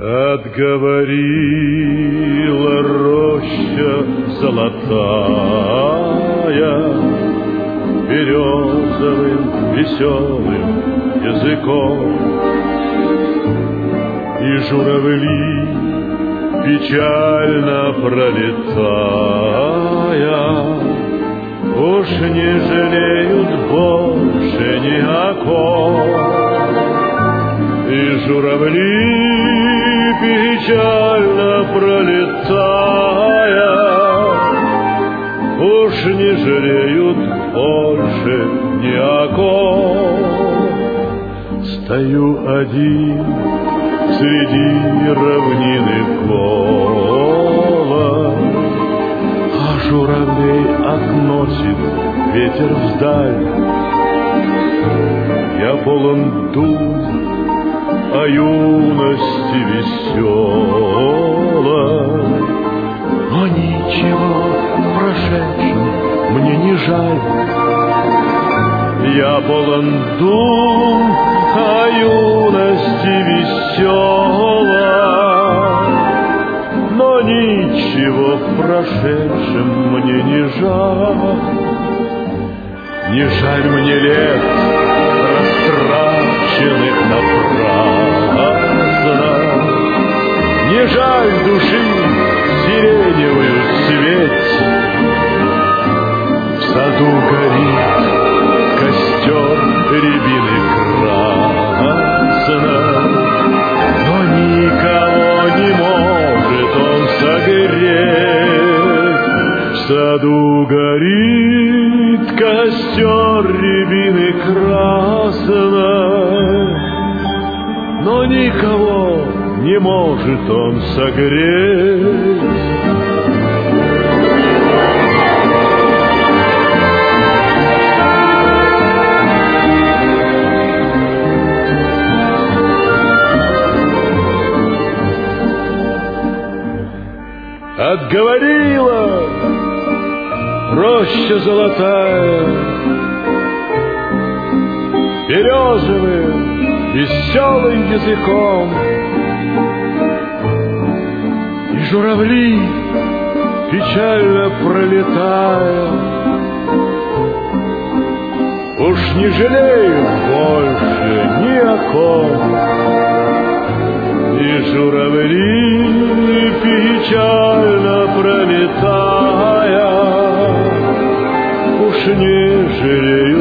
Отговорила роща золотая березовым веселым языком, и журавли, печально пролетая, уж не жалеют больше ни о ком. И журавли, печально пролетая, уж не жалеют больше ни о ком. Стою один среди равнины кола, а журавлей относит ветер вдаль. Я полон дум о юности веселой, но ничего прошедшем мне не жаль. Я полон дум о юности веселой, но ничего прошедшем мне не жаль. Не жаль мне лет, растраченных напрасно, не жаль души сиреневую цветь. В саду горит костер рябины красной, но никого не может он согреть. В саду горит костер рябины красной, но никого не может он согреть. Отговорила роща золотая березовым веселым языком, и журавли, печально пролетая, уж не жалеют больше ни о ком. И журавли, печально пролетая, уж не жалеют